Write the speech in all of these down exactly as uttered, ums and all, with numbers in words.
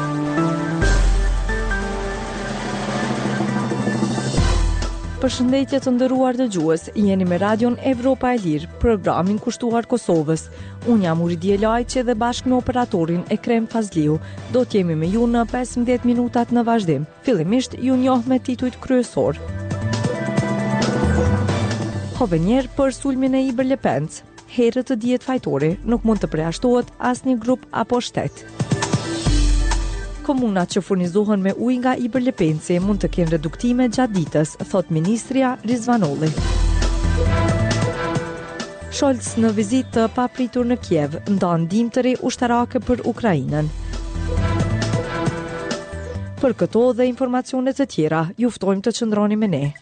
Përshëndetje të nderuar dëgjues, jeni me Radion Evropa e Lirë, programin kushtuar Kosovës. Unë jam Uridia Lajqe dhe bashkë me operatorin Ekrem Fazliu do t'jemi me ju në pesëmbëdhjetë minutat në vazhdim. Fillimisht ju njoh me titujt kryesor. Hovenier për sulmin e Iber Lepenc. Herët të dihet fajtori, nuk mund të përjashtohet asnjë grup apo shtet. Komunat që furnizohen me ujë nga Iber Lepenci mund të kenë reduktime gjatë ditës, thot ministria Rizvanolli. Scholz në vizitë të papritur në Kiev, ndan ndihmë të re ushtarake për Ukrainën. Për këto dhe informacione të tjera, ju ftojmë të qëndroni me ne.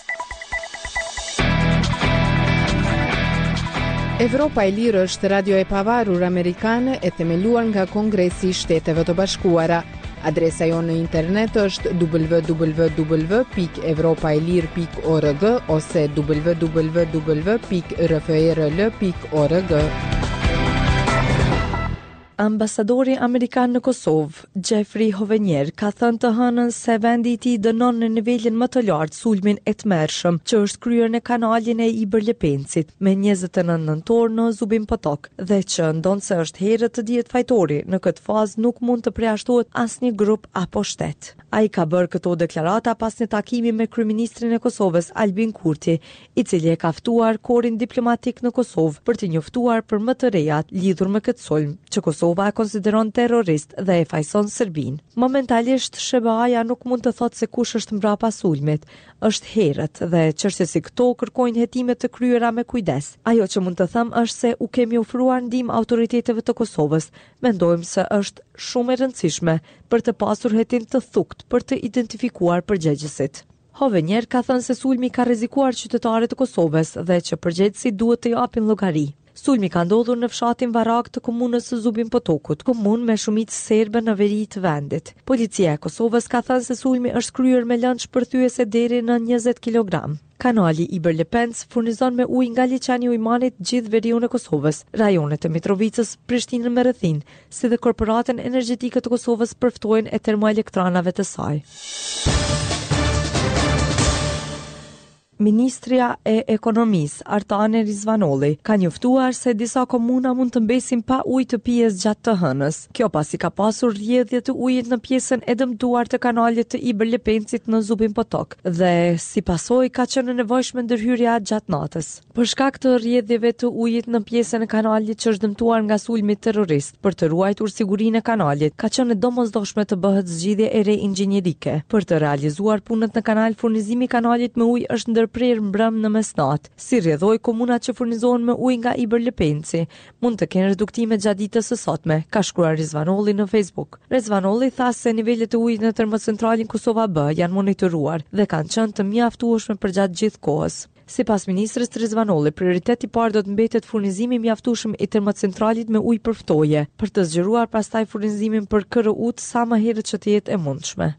Evropa e Lirë është radio e pavarur amerikane e themeluar nga Kongresi i Shteteve të Bashkuara. Adresa jonë në internet është w w w pikë evropaelir pikë org ose w w w pikë r f e r l pikë org. Ambasadori Amerikan në Kosovë, Jeffrey Hovenier, ka thënë të hënën se vendi i tij dënon në nivelin më të lartë sulmin e tmerrshëm që është kryer në kanalin e Iber Lepencit me njëzet e nëntë nëntor në Zubin Potok dhe që ndonë se është herët të dihet fajtori, në këtë fazë nuk mund të përjashtohet asnjë grup apo shtet. Ai ka bërë këto deklarata pas një takimi me kryeministrin e Kosovës Albin Kurti, i cili e ka ftuar korin diplomatik në Kosovë për të njoftuar për më të rejat lidhur me këtë sulm, që Kosova e konsideron terrorist dhe e fajson Serbinë. Momentalisht S B A-ja nuk mund të thotë se kush është mbrapa sulmit, është herët dhe çështje si këto kërkojnë hetime të kryera me kujdes. Ajo që mund të them është se u kemi ofruar ndihmë autoriteteve të Kosovës. Mendojmë se është shumë e rëndësishme për të pasur hetim të thukt për të identifikuar përgjegjësit. Hovenier ka thënë se sulmi ka rrezikuar qytetarët e Kosovës dhe që përgjegjësit duhet të japin llogari. Sulmi ka ndodhur në fshatin Varak të komunës së Zubin Potokut, komunë me shumicë serbe në veri të vendit. Policia e Kosovës ka thënë se sulmi është kryer me lëndë shpërthyese deri në njëzet kilogram. Kanali Iber Lepenc furnizon me ujë nga liçani i Ujmanit gjithë veriun e Kosovës, rajonet e Mitrovicës, Prishtinën me rrethin, si dhe korporatën energjetike të Kosovës për ftojën e termoelektranave të saj. Ministria e Ekonomisë, Artane Rizvanolli, ka njoftuar se disa komuna mund të mbesin pa ujë të pijes gjatë të hënës. Kjo pasi ka pasur rrjedhje të ujit në pjesën e dëmtuar të kanalit të Iber Lepencit në Zubin Potok dhe si pasojë ka qenë e nevojshme ndërhyrja gjatë natës. Për shkak të rrjedhjeve të ujit në pjesën e kanalit që është dëmtuar nga sulmi terrorist, për të ruajtur sigurinë e kanalit, ka qenë domosdoshme të bëhet zgjidhje e re inxhinierike. Për të realizuar punët në kanal, furnizimi i kanalit me ujë është ndër prerë mbrëm në mesnatë. Si rrjedhoi komunat që furnizohen me ujë nga Iber Lepenci mund të kenë reduktime gjatë ditës së sotme, ka shkruar Rizvanolli në Facebook. Rizvanolli tha se nivelet e ujit në termocentralin Kosova B janë monitoruar dhe kanë qenë të mjaftueshme përgjatë gjithë kohës. Sipas ministrës Rizvanolli, prioriteti i parë do të mbetet furnizimi i mjaftueshëm i termocentralit me ujë për ftoje, për të zgjeruar pastaj furnizimin për K R U-t sa më herët që të jetë e mundshme.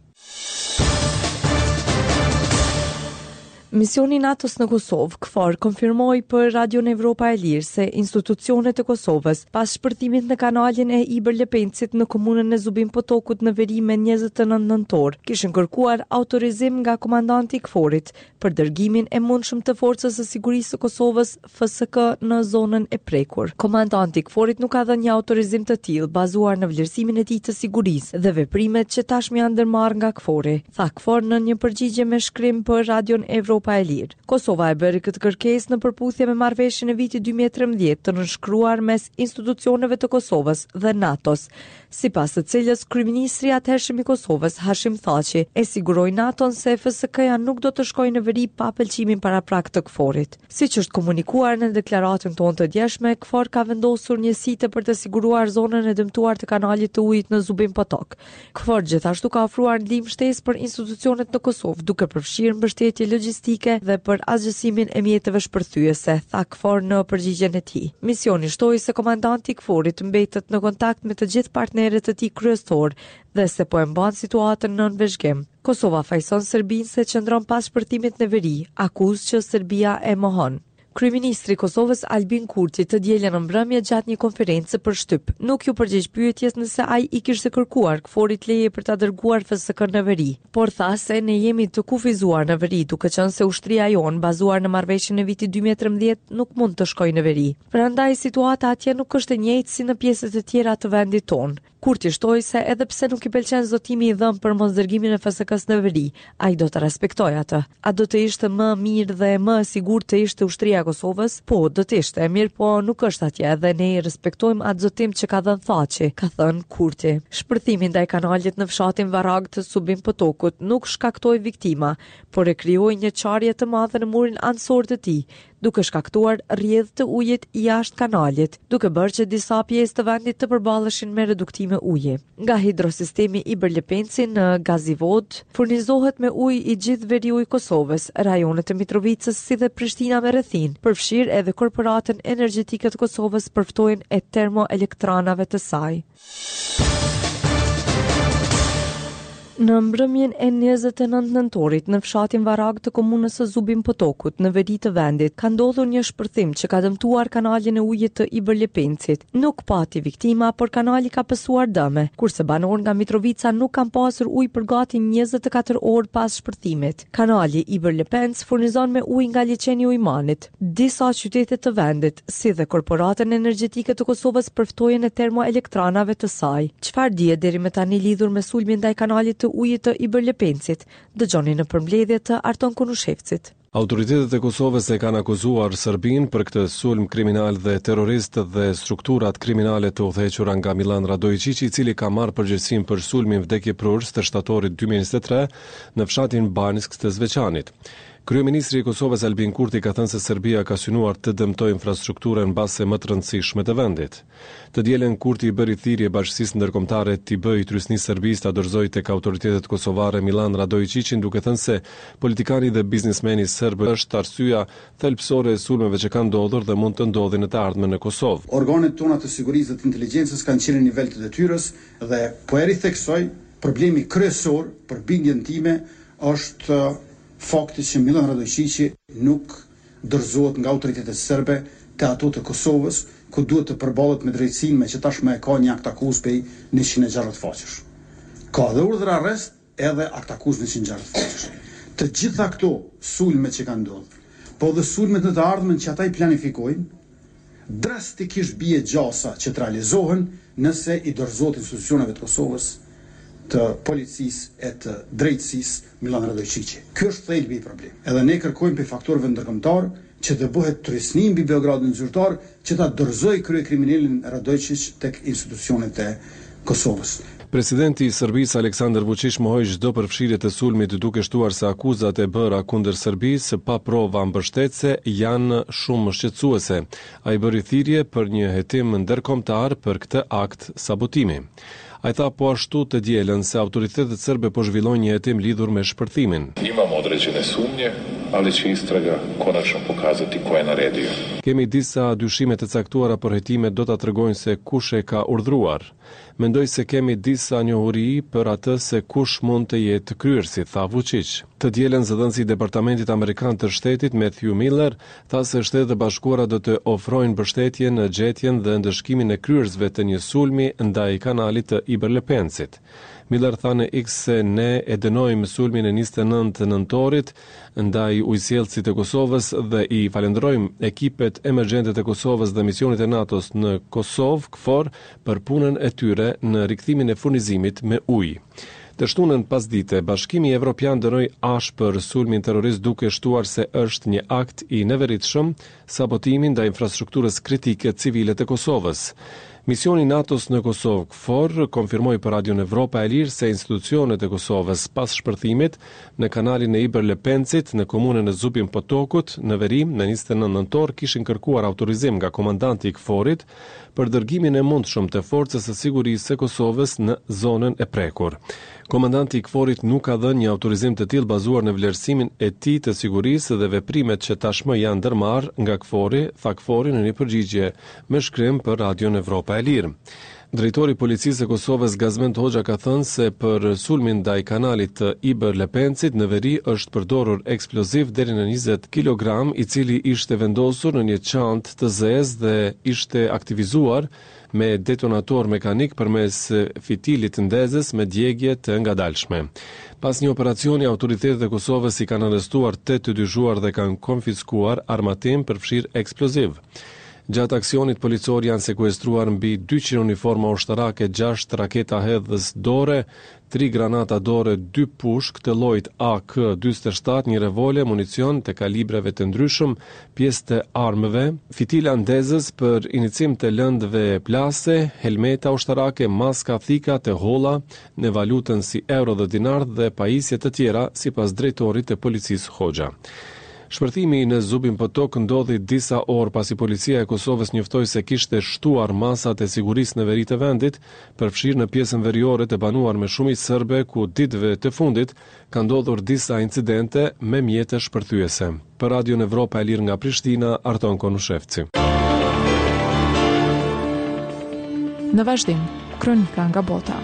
Misioni NATO-s në Kosovë, KFOR, konfirmoi për Radion Evropa e Lirë se institucionet e Kosovës, pas shpërtimit në kanalin e Iber Lepencit në komunën e Zubin Potokut në veri me njëzet e nëntë nëntor, kishin kërkuar autorizim nga komandanti i KFOR-it për dërgimin e mundshëm të Forcës së Sigurisë së Kosovës F S K në zonën e prekur. Komandanti i KFOR-it nuk ka dhënë një autorizim të tillë bazuar në vlerësimin e tij të sigurisë dhe veprimet që tashmë janë ndërmarrë nga KFOR-i, tha KFOR në një përgjigje me shkrim për Radion Evropa e Lirë. Kosova e bëri këtë kërkesë në përputhje me marrëveshjen e vitit dy mijë e trembëdhjetë të nënshkruar mes institucioneve të Kosovës dhe NATO-s, sipas të cilës kryeministri i atëhershëm i Kosovës, Hashim Thaçi, e siguroi NATO-n se F S K-ja nuk do të shkojë në veri pa pëlqimin paraprak të KFOR-it. Siç është komunikuar në deklaratën tonë të djeshme, KFOR ka vendosur një site për të siguruar zonën e dëmtuar të kanalit të ujit në Zubin Potok. KFOR gjithashtu ka ofruar ndihmë shtesë për institucionet në Kosovë, duke përfshirë mbështetje logjistike dhe për asgjësimin e mjeteve shpërthyese, tha KFOR në përgjigjen e tij. Misioni shtoi se komandanti i KFOR-it mbetet në kontakt me të gjithë partnerët e tij kryesor dhe se po e mban situatën nën vëzhgim. Kosova fajson Serbinë se qëndron pas shpërtimit në veri, akuzë që Serbia e mohon. Kryeministri i Kosovës Albin Kurti të dielën në mbrëmje gjatë një konferencë për shtyp nuk ju përgjigj pyetjes nëse ai i kishte kërkuar Kforit leje për ta dërguar F S K në veri, por tha se ne jemi të kufizuar në veri, duke qenë se ushtria jon bazuar në marrëveshjen e vitit dy mijë e trembëdhjetë nuk mund të shkojë në veri. Prandaj situata atje nuk është e njëjtë si në pjesët e tjera të vendit tonë. Kurti shtoi se edhe pse nuk i pëlqen zotimi i dhënë për mosdërgimin e F S K-s në veri, ai do të respektojë atë. A do të ishte më mirë dhe më e sigurt të ishte ushtria e Kosovës? Po, do të ishte, mirë po nuk është atje dhe ne i respektojmë atë zotim që ka dhënë Thaçi, ka thënë Kurti. Shpërthimi ndaj kanalit në fshatin Varag të Subim Potokut nuk shkaktoi viktima, por e krijoi një qarje të madhe në murin ansor të tij, duke shkaktuar rrjedhë të ujit jashtë kanalit, duke bërë që disa pjesë të vendit të përballeshin me reduktime uji. Nga hidrosistemi i Bërlepenci në Gazivod furnizohet me ujë i gjithë veriu i Kosovës, rajonet e Mitrovicës si dhe Prishtina me rrethin, përfshirë edhe korporatën energjetike të Kosovës për ftojen e termoelektranave të saj. Në mbrëmjen e njëzet e nëntë nëntorit në fshatin Varag të komunës së Zubim Potokut në veri të vendit ka ndodhur një shpërthim që ka dëmtuar kanalin e ujit të Ibërlepencit. Nuk pati viktima, por kanali ka pësuar dëme, kurse banorë nga Mitrovica nuk kanë pasur ujë për gati njëzet e katër orë pas shpërthimit. Kanali Ibërlepenc furnizon me ujë nga liçeni i Ujmanit. Disa qytete të vendit, si dhe korporatën energjetike të Kosovës për ftojen e termoelektranave të saj. Çfarë dihet deri më tani lidhur me sulmin ndaj kanalit të ujit të Ibërlepencit? Dëgjoni në përmbledhje të Arton Kunushevcit. Autoritetet e Kosovës e kanë akuzuar Serbinë për këtë sulm kriminal dhe terrorist dhe strukturat kriminale të udhëhequra nga Milan Radojqiqi, i cili ka marrë përgjegjësinë për sulmin vdekjeprurës të shtatorit dy mijë e njëzet e tre në fshatin Banjsk të Zveçanit. Kryeministri i Kosovës Albin Kurti ka thënë se Serbia ka synuar të dëmtojë infrastrukturën mbase më të rëndësishme të vendit. Të dielën Kurti i bëri thirrje bashkisë ndërkombëtare të bëjë trysnisë Serbisë ta dorëzojë tek autoritetet kosovare Milan Radojqiqin, duke thënë se politikani dhe biznesmeni serb është arsyeja thelbësore e sulmeve që kanë ndodhur dhe mund të ndodhin në të ardhmen në Kosovë. Organet tona të sigurisë dhe të inteligjencës kanë qenë në nivel të detyrës dhe po e ritheksoj, problemi kryesor për bindjen time është fakti që Milan Radojqiqi nuk dorëzohet nga autoritetet serbe te ato të Kosovës, ku duhet të përballet me drejtësinë me që tashmë e ka një akt akuzë prej njëqind e gjashtëdhjetë faqesh. Ka dhe urdhër arrest edhe akt akuzë njëqind e gjashtëdhjetë faqesh. Të gjitha këto sulme që kanë ndodhur, po dhe sulmet në të ardhmen që ata i planifikojnë, drastikisht bie gjasa që të realizohen nëse i dorëzohet institucioneve të Kosovës, të policisë e të drejtësisë Milan Radojqiqi. Ky është thelbi i problemit. Edhe ne kërkojmë pe faktorëve ndërkombëtar që të bëhet trysnim mbi Beogradin zyrtar që ta dorëzojë kryekriminalin Radojqiq tek institucionet e Kosovës. Presidenti i Serbisë Aleksandar Vučić mohoi çdo përfshirje të sulmit, duke shtuar se akuzat e bëra kundër Serbisë pa prova mbështetëse janë shumë shqetësuese. Ai bëri thirrje për një hetim ndërkombëtar për këtë akt sabotimi. Ai tha po ashtu të dielën se autoritetet serbe po zhvillojnë një hetim lidhur me shpërthimin. Imamo određene sumnje, ali će istraga konačno pokazati ko je naredio. Kemi disa dyshime të caktuara, por hetimet do ta tregojnë se kush e ka urdhëruar. Mendoj se kemi disa njohuri për atë se kush mund të jetë kryersi, tha Vučić. Të dielën zëdhënësi i Departamentit Amerikan të Shtetit Matthew Miller tha se Shtetet e Bashkuara do të ofrojnë mbështetje në gjetjen dhe ndëshkimin e kryersve të një sulmi ndaj kanalit të Ibërlepencit. Miller tha në X se ne e dënojmë sulmin e njëzet e nëntë nëntorit ndaj ujësjellësit e Kosovës dhe i falenderojmë ekipet emergjente të Kosovës dhe misionit e NATO-s në Kosovë, KFOR, për punën e tyre në rikthimin e furnizimit me ujë. Të shtunën pasdite, Bashkimi Evropian dënoi ashpër sulmin terrorist, duke shtuar se është një akt i neveritshëm sabotimi ndaj infrastrukturës kritike civile të Kosovës. Misioni NATO-s në Kosovë, KFOR, konfirmoi për Radion Evropa e Lirë se institucionet e Kosovës pas shpërthimit në kanalin e Ibërlepencit në komunën e Zubim Potokut në veri në njëzet e nëntë nëntor kishin kërkuar autorizim nga komandanti i KFOR-it për dërgimin e mundshëm të forcës së sigurisë së Kosovës në zonën e prekur. Komandanti i KFOR-it nuk ka dhënë një autorizim të tillë bazuar në vlerësimin e tij të sigurisë dhe veprimet që tashmë janë ndërmarrë nga KFOR-i, tha KFOR-i në një përgjigje me shkrim për Radion Evropa e Lirë. Drejtori i policisë së Kosovës Gazmend Hoxha ka thënë se për sulmin ndaj kanalit të Iber Lepencit në veri është përdorur eksploziv deri në njëzet kilogram, i cili ishte vendosur në një çantë të zezë dhe ishte aktivizuar me detonator mekanik përmes fitilit ndezës me djegje të ngadalshme. Pas një operacioni, autoritetet e Kosovës i kanë arrestuar tetë të dyshuar dhe kanë konfiskuar armatim përfshirë eksploziv. Gjatë aksionit policor janë sekuestruar mbi dyqind uniforma ushtarake, gjashtë raketa hedhës dore, tri granata dore, dy pushk të llojit A K njëzet e shtat, një revolver, municion të kalibreve të ndryshëm, pjesë të armëve, fitila ndezës për inicim të lëndëve plase, helmeta ushtarake, maska thika të holla në valutën si euro dhe dinar dhe pajisje të tjera, sipas drejtorit të policisë Hoxha. Shpërthimi në Zubin Potok ndodhi disa orë pasi policia e Kosovës njoftoi se kishte shtuar masat e sigurisë në veri të vendit, përfshirë në pjesën veriore të banuar me shumicë serbe, ku ditëve të fundit ka ndodhur disa incidente me mjete shpërthyese. Për Radio Evropa e Lirë nga Prishtina, Arton Konushevci. Në vazhdim, kronika nga bota.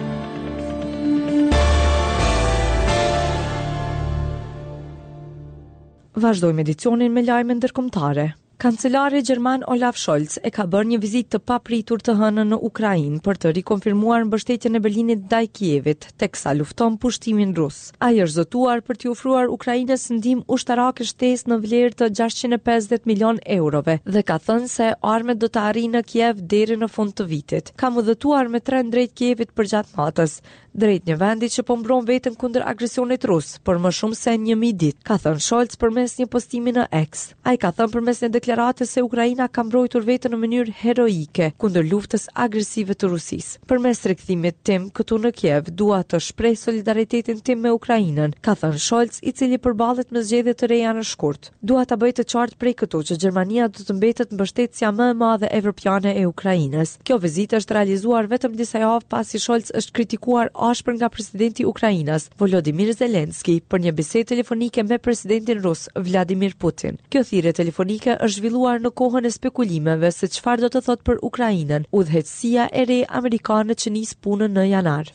Vazhdojmë edicionin me lajme ndërkombëtare. Kancelari gjerman Olaf Scholz e ka bërë një vizitë të papritur të hënën në Ukrainë për të rikonfirmuar mbështetjen e Berlinit ndaj Kievit, teksa lufton pushtimin rus. Ai është zotuar për t'i ofruar Ukrainës ndihmë ushtarake shtesë në vlerë të gjashtëqind e pesëdhjetë milion eurove dhe ka thënë se armët do të arrijnë në Kiev deri në fund të vitit. Ka udhëtuar me tren drejt Kievit përgjatë natës, drejt një vendi që po mbron veten kundër agresionit rus për më shumë se një mijë ditë, ka thënë Scholz përmes një postimi në X. Ai ka thënë përmes një deklaratës se Ukraina ka mbrojtur veten në mënyrë heroike kundër luftës agresive të Rusisë. Përmes rikthimit tim këtu në Kiev, dua të shpreh solidaritetin tim me Ukrainën, ka thënë Scholz, i cili përballet me zgjedhje të reja në shkurt. Dua ta bëj të qartë prej këtu që Gjermania do të mbetet mbështetësja më e madhe evropiane e Ukrainës. Kjo vizitë është realizuar vetëm disa javë pasi Scholz është kritikuar ashpër nga presidenti i Ukrainës, Volodymyr Zelensky, për një bisedë telefonike me presidentin rus, Vladimir Putin. Kjo thirrje telefonike është zhvilluar në kohën e spekulimeve se çfarë do të thotë për Ukrainën udhëheqësia e re amerikane që nis punën në janar.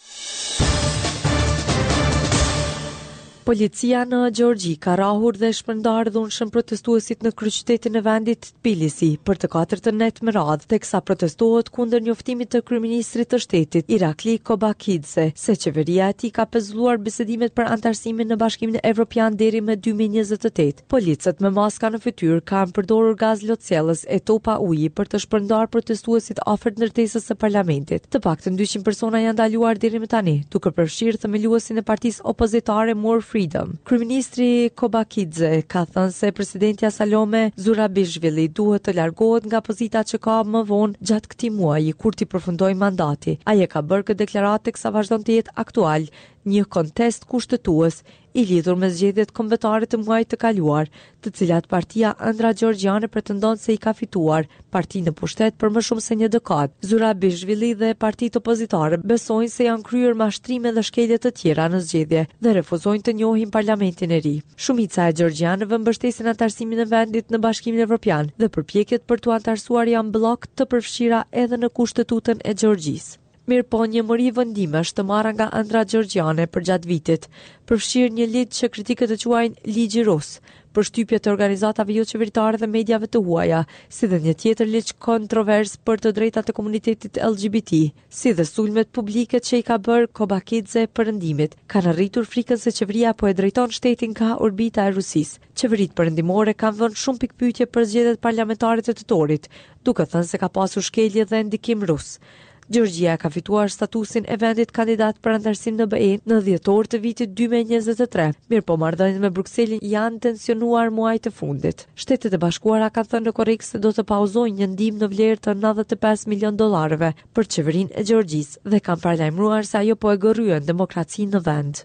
Policia në Gjeorgji ka rrahur dhe shpërndar dhunshëm protestuesit në kryeqytetin e vendit Tbilisi për të katërtën net me radhë, teksa protestohet kundër njoftimit të kryeministrit të shtetit Irakli Kobakidze se qeveria e tij ka pezulluar bisedimet për antarësimin në Bashkimin Evropian deri më dy mijë e njëzet e tetë. Policët me maska në fytyrë kanë përdorur gaz lotësiellës e topa uji për të shpërndar protestuesit afër ndërtesës së parlamentit. Të paktën dyqind persona janë ndaluar deri më tani, duke përfshirë themeluesin e partisë opozitare More Freedom. Kryeministri Kobakidze ka thënë se presidentja Salome Zurabishvili duhet të largohet nga pozita që ka më vonë gjatë këtij muaji kur t'i përfundojë mandati. Ai e ka bërë këtë deklaratë teksa vazhdon të jetë aktual një kontest kushtetues i lidhur me zgjedhjet kombëtare të muajit të kaluar, të cilat partia ëndra gjeorgjiane pretendon se i ka fituar partinë në pushtet për më shumë se një dekadë. Zurabishvili dhe partitë opozitare besojnë se janë kryer mashtrime dhe shkelje të tjera në zgjedhje dhe refuzojnë të njohin parlamentin e ri. Shumica e gjeorgjianëve mbështesin antarësimin e vendit në Bashkimin Evropian dhe përpjekjet për t'u antarësuar janë bllok të përfshira edhe në kushtetutën e Gjeorgjisë. Mirë po, një mori vendimesh të marra nga ëndra gjeorgjiane për gjatë vitit, përfshirë një ligj që kritikët e quajnë ligji rus, për shtypje të organizatave jo qeveritare dhe mediave të huaja, si dhe një tjetër ligj kontrovers për të drejtat e komunitetit L G B T, si dhe sulmet publike që i ka bërë Kobakidze perëndimit, kanë arritur frikën se qeveria po e drejton shtetin nga orbita e Rusisë. Qeveritë perëndimore kanë vënë shumë pikpyetje për zgjedhjet parlamentare të tetorit, duke thënë se ka pasur shkelje dhe ndikim rus. Gjeorgjia ka fituar statusin e vendit kandidat për antarësim në B E në dhjetor të vitit dy mijë e njëzet e tre. Mirë po, marrëdhëniet me Brukselin janë tensionuar muajt të fundit. Shtetet e Bashkuara kanë thënë në korrekt se do të pauzojnë një ndihmë në vlerë të nëntëdhjetë e pesë milion dollarëve për qeverinë e Gjeorgjisë dhe kanë paralajmëruar se ajo po e gërryen demokracinë në vend.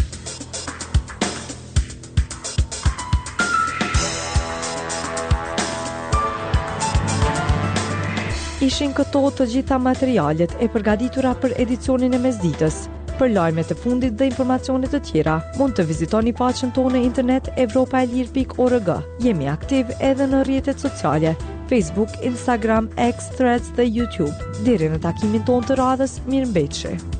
Ishin këto të gjitha materialet e përgatitura për edicionin e mesditës. Për lajmet e fundit dhe informacionet të tjera, mund të vizitoni faqen tonë në internet evropaelir pikë org. Jemi aktiv edhe në rrjetet sociale. Facebook, Instagram, X, Threads dhe YouTube. Deri në takimin tonë të radhës, mirëmbëjtje.